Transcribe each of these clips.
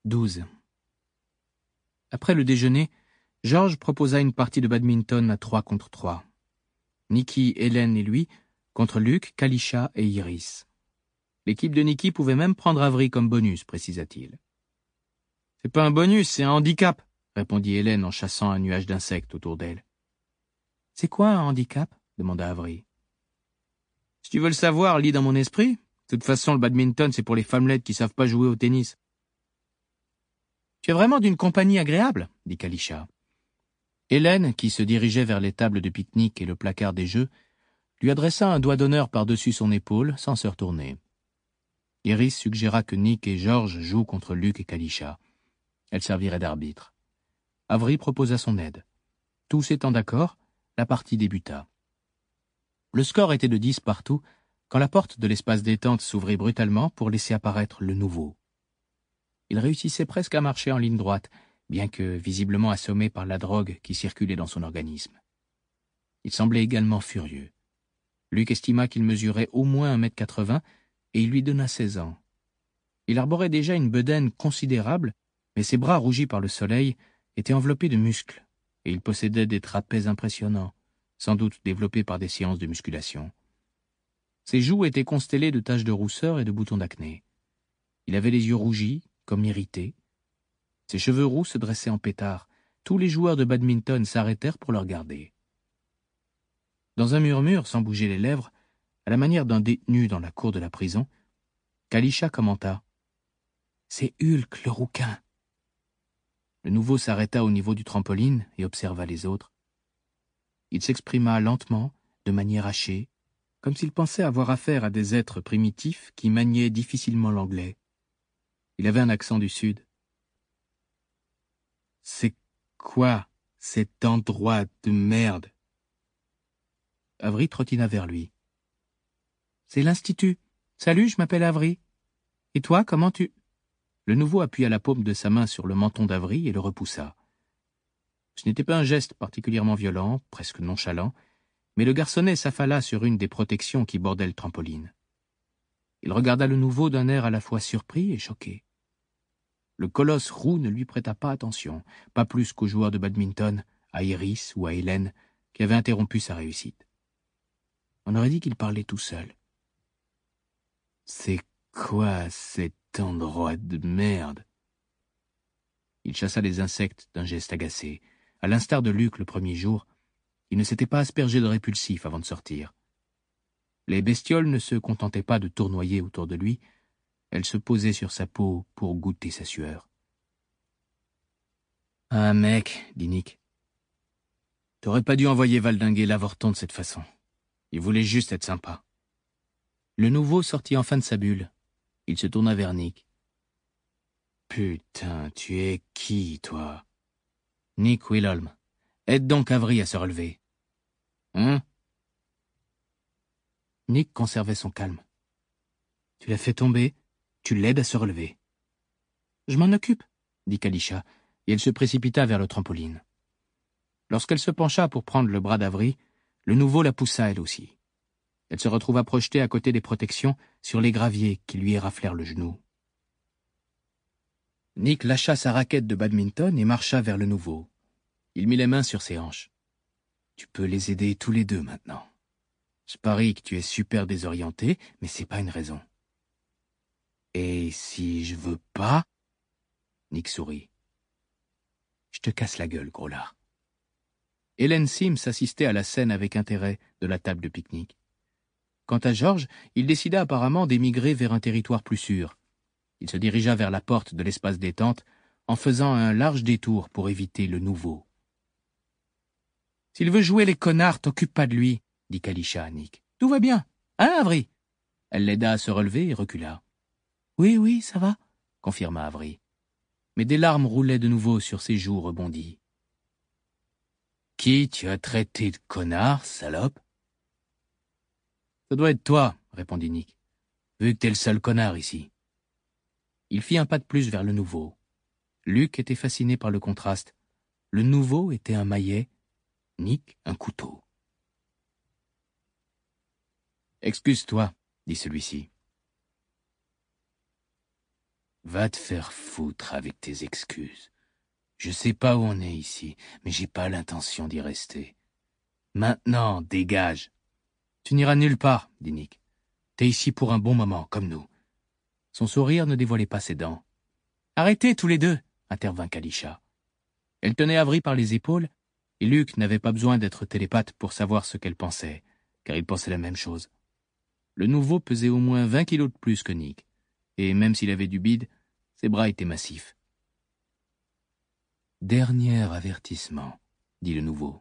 12. Après le déjeuner, Georges proposa une partie de badminton à 3 contre 3. Niki, Hélène et lui contre Luc, Kalisha et Iris. L'équipe de Niki pouvait même prendre Avery comme bonus, précisa-t-il. « C'est pas un bonus, c'est un handicap », répondit Hélène en chassant un nuage d'insectes autour d'elle. « C'est quoi un handicap ?» demanda Avery. « Si tu veux le savoir, lis dans mon esprit. De toute façon, le badminton, c'est pour les femmelettes qui savent pas jouer au tennis. »« Tu es vraiment d'une compagnie agréable, » dit Kalisha. Hélène, qui se dirigeait vers les tables de pique-nique et le placard des jeux, lui adressa un doigt d'honneur par-dessus son épaule sans se retourner. Iris suggéra que Nick et Georges jouent contre Luc et Kalisha. Elle servirait d'arbitre. Avery proposa son aide. Tous étant d'accord, la partie débuta. Le score était de 10 partout quand la porte de l'espace détente s'ouvrit brutalement pour laisser apparaître le nouveau. Il réussissait presque à marcher en ligne droite, bien que visiblement assommé par la drogue qui circulait dans son organisme. Il semblait également furieux. Luc estima qu'il mesurait au moins 1,80 m et il lui donna 16 ans. Il arborait déjà une bedaine considérable, mais ses bras rougis par le soleil étaient enveloppés de muscles, et il possédait des trapèzes impressionnants, sans doute développés par des séances de musculation. Ses joues étaient constellées de taches de rousseur et de boutons d'acné. Il avait les yeux rougis, comme irrités. Ses cheveux roux se dressaient en pétard. Tous les joueurs de badminton s'arrêtèrent pour le regarder. Dans un murmure, sans bouger les lèvres, à la manière d'un détenu dans la cour de la prison, Kalisha commenta « C'est Hulk, le rouquin !» Le nouveau s'arrêta au niveau du trampoline et observa les autres. Il s'exprima lentement, de manière hachée, comme s'il pensait avoir affaire à des êtres primitifs qui maniaient difficilement l'anglais. Il avait un accent du Sud. « C'est quoi cet endroit de merde ?» Avery trottina vers lui. « C'est l'Institut. Salut, je m'appelle Avery. Et toi, comment tu... » Le nouveau appuya la paume de sa main sur le menton d'Avery et le repoussa. Ce n'était pas un geste particulièrement violent, presque nonchalant, mais le garçonnet s'affala sur une des protections qui bordaient le trampoline. Il regarda le nouveau d'un air à la fois surpris et choqué. Le colosse roux ne lui prêta pas attention, pas plus qu'aux joueurs de badminton, à Iris ou à Hélène, qui avaient interrompu sa réussite. On aurait dit qu'il parlait tout seul. « C'est quoi cet endroit de merde ?» Il chassa les insectes d'un geste agacé. À l'instar de Luc le premier jour, il ne s'était pas aspergé de répulsif avant de sortir. Les bestioles ne se contentaient pas de tournoyer autour de lui, elles se posaient sur sa peau pour goûter sa sueur. « Ah mec, dit Nick, t'aurais pas dû envoyer valdinguer l'avorton de cette façon. Il voulait juste être sympa. » Le nouveau sortit enfin de sa bulle. Il se tourna vers Nick. « Putain, tu es qui, toi ?» ?»« Nick Wilhelm. Aide donc Avery à se relever. »« Hein ?» Nick conservait son calme. « Tu l'as fait tomber, tu l'aides à se relever. »« Je m'en occupe, » dit Kalisha, et elle se précipita vers le trampoline. Lorsqu'elle se pencha pour prendre le bras d'Avery, le nouveau la poussa elle aussi. Elle se retrouva projetée à côté des protections sur les graviers qui lui éraflèrent le genou. Nick lâcha sa raquette de badminton et marcha vers le nouveau. Il mit les mains sur ses hanches. « Tu peux les aider tous les deux maintenant. Je parie que tu es super désorienté, mais c'est pas une raison. »« Et si je veux pas ?» Nick sourit. « Je te casse la gueule, gros lard. » Hélène Sims assistait à la scène avec intérêt de la table de pique-nique. Quant à Georges, il décida apparemment d'émigrer vers un territoire plus sûr. Il se dirigea vers la porte de l'espace détente en faisant un large détour pour éviter le nouveau. « S'il veut jouer les connards, t'occupe pas de lui, » dit Kalisha à Nick. « Tout va bien, hein, Avery ?» Elle l'aida à se relever et recula. « Oui, ça va, » confirma Avery. Mais des larmes roulaient de nouveau sur ses joues rebondies. « Qui tu as traité de connard, salope ?»« Ça doit être toi, » répondit Nick, « vu que t'es le seul connard ici. » Il fit un pas de plus vers le nouveau. Luc était fasciné par le contraste. Le nouveau était un maillet, Nick un couteau. « Excuse-toi, » dit celui-ci. Va te faire foutre avec tes excuses. Je sais pas où on est ici, mais j'ai pas l'intention d'y rester. Maintenant, dégage. Tu n'iras nulle part, dit Nick. T'es ici pour un bon moment, comme nous. Son sourire ne dévoilait pas ses dents. Arrêtez tous les deux, intervint Kalisha. Elle tenait Avery par les épaules, et Luke n'avait pas besoin d'être télépathe pour savoir ce qu'elle pensait, car il pensait la même chose. Le nouveau pesait au moins 20 kilos de plus que Nick, et même s'il avait du bide, ses bras étaient massifs. Dernier avertissement, dit le nouveau.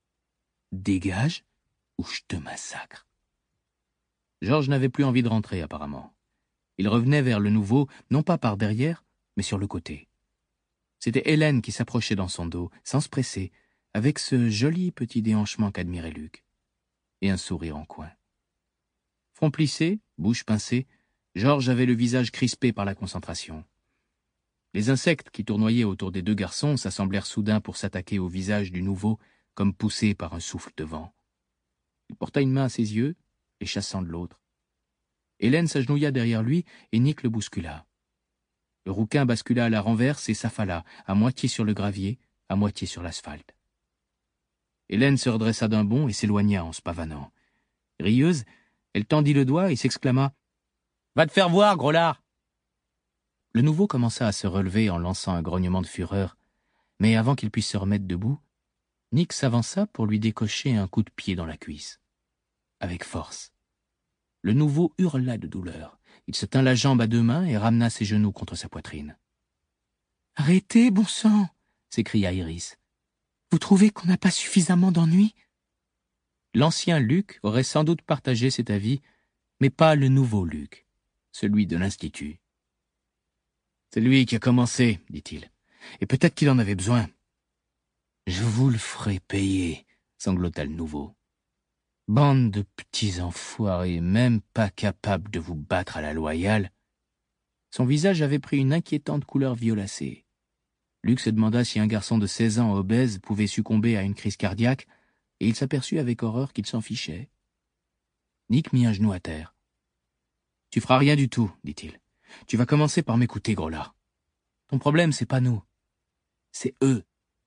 Dégage ou je te massacre. George n'avait plus envie de rentrer, apparemment. Il revenait vers le nouveau, non pas par derrière, mais sur le côté. C'était Hélène qui s'approchait dans son dos, sans se presser, avec ce joli petit déhanchement qu'admirait Luc, et un sourire en coin. Front plissé, bouche pincée, George avait le visage crispé par la concentration. Les insectes qui tournoyaient autour des deux garçons s'assemblèrent soudain pour s'attaquer au visage du nouveau, comme poussés par un souffle de vent. Il porta une main à ses yeux, les chassant de l'autre. Hélène s'agenouilla derrière lui et Nick le bouscula. Le rouquin bascula à la renverse et s'affala, à moitié sur le gravier, à moitié sur l'asphalte. Hélène se redressa d'un bond et s'éloigna en se pavanant. Rieuse, elle tendit le doigt et s'exclama « Va te faire voir, gros lard !» Le nouveau commença à se relever en lançant un grognement de fureur, mais avant qu'il puisse se remettre debout, Nick s'avança pour lui décocher un coup de pied dans la cuisse. Avec force. Le nouveau hurla de douleur. Il se tint la jambe à deux mains et ramena ses genoux contre sa poitrine. « Arrêtez, bon sang !» s'écria Iris. « Vous trouvez qu'on n'a pas suffisamment d'ennuis ?» L'ancien Luc aurait sans doute partagé cet avis, mais pas le nouveau Luc, celui de l'Institut. « C'est lui qui a commencé, dit-il, et peut-être qu'il en avait besoin. »« Je vous le ferai payer, » sanglota le nouveau. « Bande de petits enfoirés, même pas capables de vous battre à la loyale. » Son visage avait pris une inquiétante couleur violacée. Luc se demanda si un garçon de 16 ans obèse pouvait succomber à une crise cardiaque, et il s'aperçut avec horreur qu'il s'en fichait. Nick mit un genou à terre. « Tu feras rien du tout, dit-il. Tu vas commencer par m'écouter, gros lard. Ton problème, c'est pas nous. C'est eux. »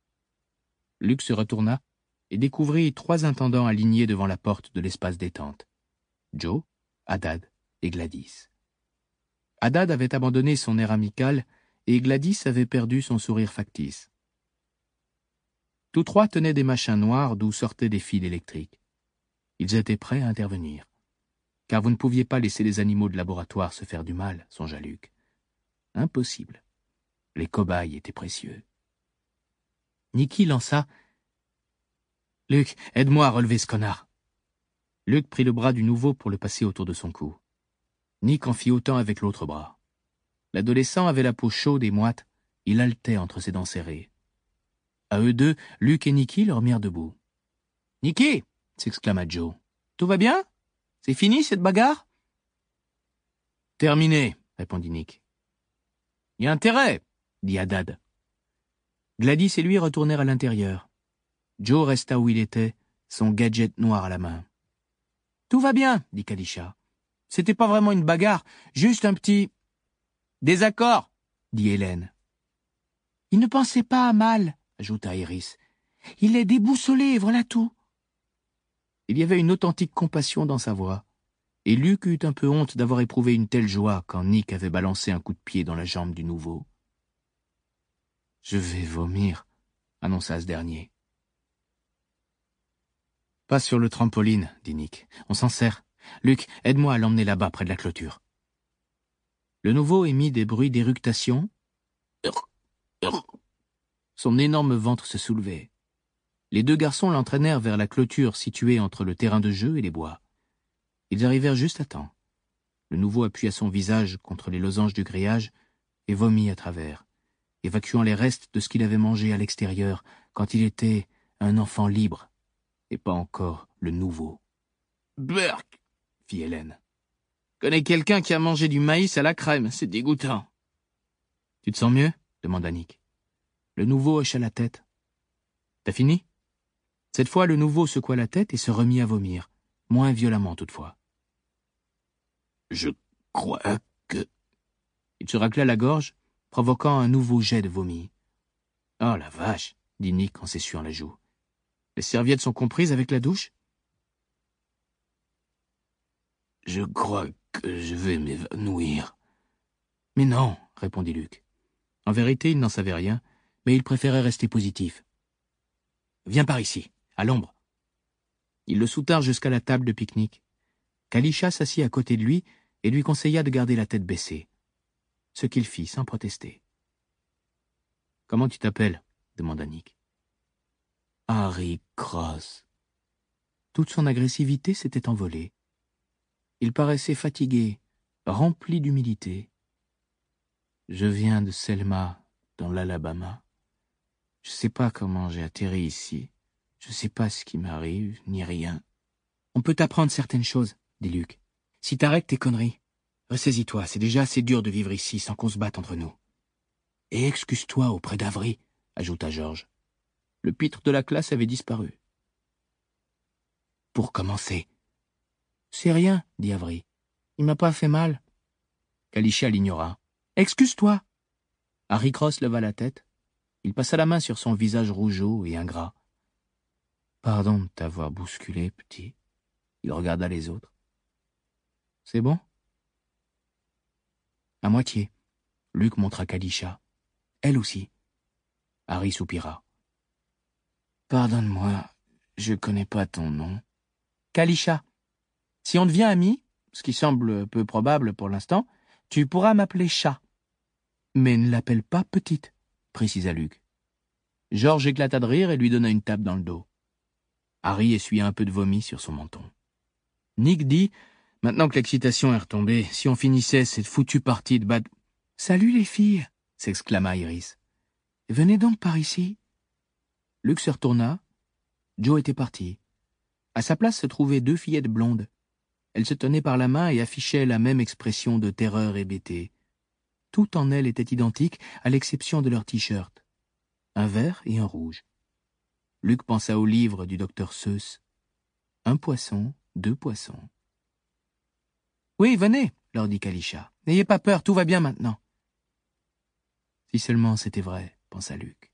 Luc se retourna et découvrit 3 intendants alignés devant la porte de l'espace détente. Joe, Haddad et Gladys. Haddad avait abandonné son air amical et Gladys avait perdu son sourire factice. Tous 3 tenaient des machins noirs d'où sortaient des fils électriques. Ils étaient prêts à intervenir. Car vous ne pouviez pas laisser les animaux de laboratoire se faire du mal, songea Luc. Impossible. Les cobayes étaient précieux. Nicky lança « Luc, aide-moi à relever ce connard !» Luc prit le bras du nouveau pour le passer autour de son cou. Nick en fit autant avec l'autre bras. L'adolescent avait la peau chaude et moite, il haletait entre ses dents serrées. À eux deux, Luc et Nicky le remirent debout. « Nicky !» s'exclama Joe. « Tout va bien ? C'est fini cette bagarre ?»« Terminé, » répondit Nick. « Y a intérêt, » dit Haddad. Gladys et lui retournèrent à l'intérieur. Joe resta où il était, son gadget noir à la main. « Tout va bien, » dit Kalisha. « C'était pas vraiment une bagarre, juste un petit... »« Désaccord, » dit Hélène. « Il ne pensait pas à mal, » ajouta Iris. « Il est déboussolé, voilà tout. » Il y avait une authentique compassion dans sa voix, et Luc eut un peu honte d'avoir éprouvé une telle joie quand Nick avait balancé un coup de pied dans la jambe du nouveau. « Je vais vomir, » annonça ce dernier. « Pas sur le trampoline, » dit Nick. « On s'en sert. Luc, aide-moi à l'emmener là-bas, près de la clôture. » Le nouveau émit des bruits d'éructation. Son énorme ventre se soulevait. Les 2 garçons l'entraînèrent vers la clôture située entre le terrain de jeu et les bois. Ils arrivèrent juste à temps. Le nouveau appuya son visage contre les losanges du grillage et vomit à travers, évacuant les restes de ce qu'il avait mangé à l'extérieur quand il était un enfant libre, et pas encore le nouveau. « Burk !» fit Hélène. « Connais quelqu'un qui a mangé du maïs à la crème, c'est dégoûtant. »« Tu te sens mieux ?» demanda Nick. Le nouveau hocha la tête. « T'as fini ?» Cette fois, le nouveau secoua la tête et se remit à vomir, moins violemment toutefois. « Je crois que... » Il se racla la gorge, provoquant un nouveau jet de vomi. « Oh la vache !» dit Nick en s'essuyant la joue. « Les serviettes sont comprises avec la douche ?»« Je crois que je vais m'évanouir. »« Mais non !» répondit Luc. En vérité, il n'en savait rien, mais il préférait rester positif. « Viens par ici, à l'ombre. » Ils le soutinrent jusqu'à la table de pique-nique. Kalisha s'assit à côté de lui et lui conseilla de garder la tête baissée. Ce qu'il fit sans protester. « Comment tu t'appelles » demanda Nick. « Harry Cross. » Toute son agressivité s'était envolée. Il paraissait fatigué, rempli d'humilité. « Je viens de Selma, dans l'Alabama. Je ne sais pas comment j'ai atterri ici. Je ne sais pas ce qui m'arrive, ni rien. »« On peut t'apprendre certaines choses, » dit Luc. « Si t'arrêtes tes conneries. Ressaisis-toi, c'est déjà assez dur de vivre ici sans qu'on se batte entre nous. »« Et excuse-toi auprès d'Avery, » ajouta George. Le pitre de la classe avait disparu. « Pour commencer. »« C'est rien, » dit Avery. « Il m'a pas fait mal. » Kalisha l'ignora. « Excuse-toi !» Harry Cross leva la tête. Il passa la main sur son visage rougeaud et ingrat. « Pardon de t'avoir bousculé, petit. » Il regarda les autres. « C'est bon ?»« À moitié. » Luc montra Kalisha. « Elle aussi. » Harry soupira. « Pardonne-moi, je connais pas ton nom. »« Kalisha. Si on devient amis, ce qui semble peu probable pour l'instant, tu pourras m'appeler Chat. »« Mais ne l'appelle pas petite, » précisa Luc. Georges éclata de rire et lui donna une tape dans le dos. Harry essuya un peu de vomi sur son menton. Nick dit, maintenant que l'excitation est retombée, si on finissait cette foutue partie de bad... « Salut les filles !» s'exclama Iris. « Venez donc par ici. » Luc se retourna. Joe était parti. À sa place se trouvaient deux fillettes blondes. Elles se tenaient par la main et affichaient la même expression de terreur hébétée. Tout en elles était identique, à l'exception de leur t-shirt. Un vert et un rouge. Luc pensa au livre du docteur Seuss. Un poisson, deux poissons. « Oui, venez, leur dit Kalisha. N'ayez pas peur, tout va bien maintenant. » Si seulement c'était vrai, pensa Luc.